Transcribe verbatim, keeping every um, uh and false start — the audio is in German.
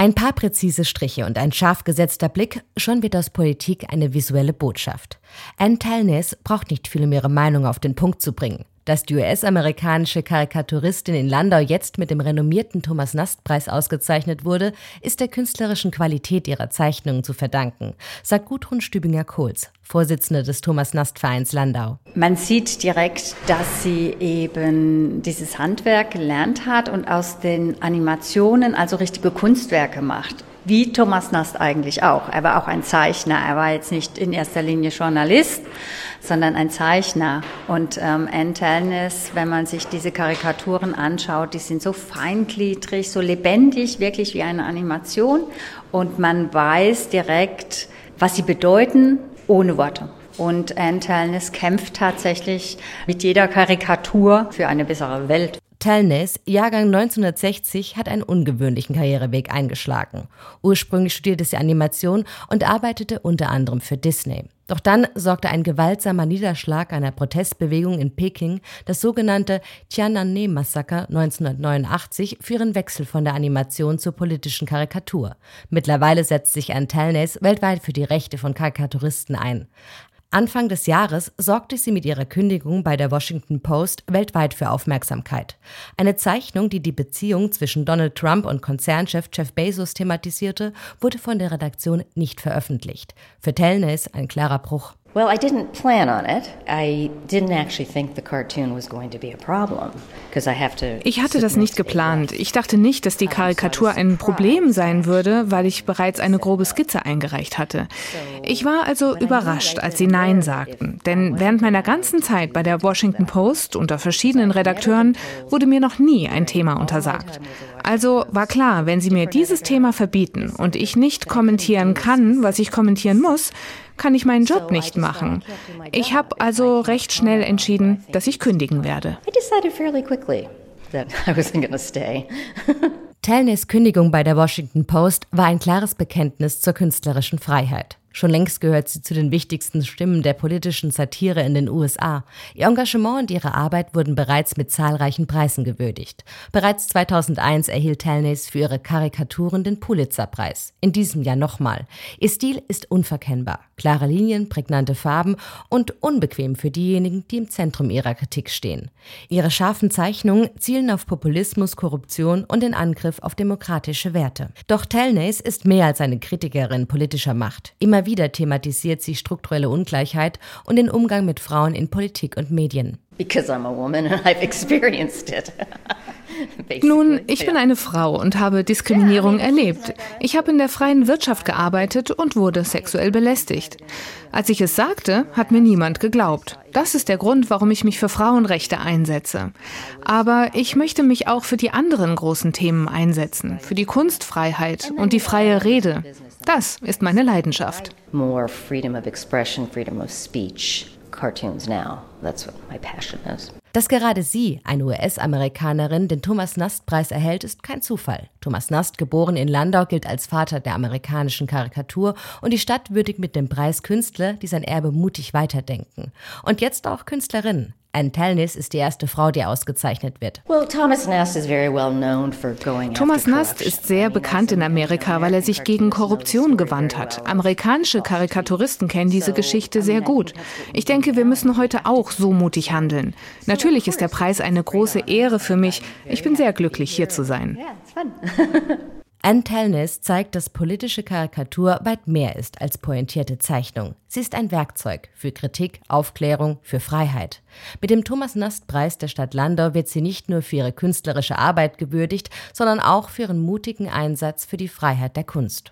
Ein paar präzise Striche und ein scharf gesetzter Blick, schon wird aus Politik eine visuelle Botschaft. Ann Talnes braucht nicht viel, um ihre Meinung auf den Punkt zu bringen. Dass die U S-amerikanische Karikaturistin in Landau jetzt mit dem renommierten Thomas-Nast-Preis ausgezeichnet wurde, ist der künstlerischen Qualität ihrer Zeichnungen zu verdanken, sagt Gudrun Stübinger-Kohls, Vorsitzende des Thomas-Nast-Vereins Landau. Man sieht direkt, dass sie eben dieses Handwerk gelernt hat und aus den Animationen also richtige Kunstwerke macht. Wie Thomas Nast eigentlich auch. Er war auch ein Zeichner. Er war jetzt nicht in erster Linie Journalist, sondern ein Zeichner. Und ähm, Ann Talnes, wenn man sich diese Karikaturen anschaut, die sind so feingliedrig, so lebendig, wirklich wie eine Animation. Und man weiß direkt, was sie bedeuten, ohne Worte. Und Ann Talnes kämpft tatsächlich mit jeder Karikatur für eine bessere Welt. Talnes, Jahrgang neunzehnhundertsechzig, hat einen ungewöhnlichen Karriereweg eingeschlagen. Ursprünglich studierte sie Animation und arbeitete unter anderem für Disney. Doch dann sorgte ein gewaltsamer Niederschlag einer Protestbewegung in Peking, das sogenannte Tiananmen-Massaker neunzehnhundertneunundachtzig, für ihren Wechsel von der Animation zur politischen Karikatur. Mittlerweile setzt sich Ann Talnes weltweit für die Rechte von Karikaturisten ein. Anfang des Jahres sorgte sie mit ihrer Kündigung bei der Washington Post weltweit für Aufmerksamkeit. Eine Zeichnung, die die Beziehung zwischen Donald Trump und Konzernchef Jeff Bezos thematisierte, wurde von der Redaktion nicht veröffentlicht. Für Talnes ein klarer Bruch. Well, I didn't plan on it. I didn't actually think the cartoon was going to be a problem, because I have to. Ich hatte das nicht geplant. Ich dachte nicht, dass die Karikatur ein Problem sein würde, weil ich bereits eine grobe Skizze eingereicht hatte. Ich war also überrascht, als sie Nein sagten. Denn während meiner ganzen Zeit bei der Washington Post unter verschiedenen Redakteuren wurde mir noch nie ein Thema untersagt. Also war klar, wenn sie mir dieses Thema verbieten und ich nicht kommentieren kann, was ich kommentieren muss, kann ich meinen Job nicht machen. Ich habe also recht schnell entschieden, dass ich kündigen werde. Talnes Kündigung bei der Washington Post war ein klares Bekenntnis zur künstlerischen Freiheit. Schon längst gehört sie zu den wichtigsten Stimmen der politischen Satire in den U S A. Ihr Engagement und ihre Arbeit wurden bereits mit zahlreichen Preisen gewürdigt. Bereits zweitausendeins erhielt Talnes für ihre Karikaturen den Pulitzer-Preis. In diesem Jahr nochmal. Ihr Stil ist unverkennbar. Klare Linien, prägnante Farben und unbequem für diejenigen, die im Zentrum ihrer Kritik stehen. Ihre scharfen Zeichnungen zielen auf Populismus, Korruption und den Angriff auf demokratische Werte. Doch Talnes ist mehr als eine Kritikerin politischer Macht. Immer wieder thematisiert sie strukturelle Ungleichheit und den Umgang mit Frauen in Politik und Medien. Because I'm a woman and I've experienced it. Nun, ich bin eine Frau und habe Diskriminierung erlebt. Ich habe in der freien Wirtschaft gearbeitet und wurde sexuell belästigt. Als ich es sagte, hat mir niemand geglaubt. Das ist der Grund, warum ich mich für Frauenrechte einsetze. Aber ich möchte mich auch für die anderen großen Themen einsetzen, für die Kunstfreiheit und die freie Rede. Das ist meine Leidenschaft. More freedom of expression, freedom of speech. Cartoons now. That's what my passion is. Dass gerade sie, eine U S-Amerikanerin, den Thomas-Nast-Preis erhält, ist kein Zufall. Thomas Nast, geboren in Landau, gilt als Vater der amerikanischen Karikatur und die Stadt würdigt mit dem Preis Künstler, die sein Erbe mutig weiterdenken. Und jetzt auch Künstlerinnen. Ann Talnes ist die erste Frau, die ausgezeichnet wird. Well, Thomas Nast is very well known for going Thomas Nast ist sehr bekannt in Amerika, weil er sich gegen Korruption gewandt hat. Amerikanische Karikaturisten kennen diese Geschichte sehr gut. Ich denke, wir müssen heute auch so mutig handeln. Natürlich ist der Preis eine große Ehre für mich. Ich bin sehr glücklich, hier zu sein. Ann Talnes zeigt, dass politische Karikatur weit mehr ist als pointierte Zeichnung. Sie ist ein Werkzeug für Kritik, Aufklärung, für Freiheit. Mit dem Thomas-Nast-Preis der Stadt Landau wird sie nicht nur für ihre künstlerische Arbeit gewürdigt, sondern auch für ihren mutigen Einsatz für die Freiheit der Kunst.